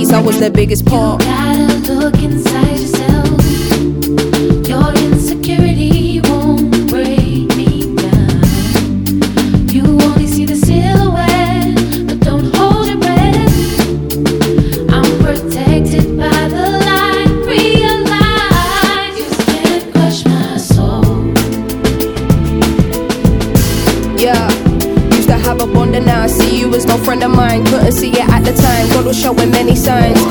guess I was the biggest part. You gotta look inside yourself. Your insecurity won't break me down. You only see the silhouette, but don't hold your breath. I'm protected by the light. Realize you can't crush my soul. Yeah, used to have a bond and now I see you as no friend of mine. Couldn't see it at the time, God was showing many signs.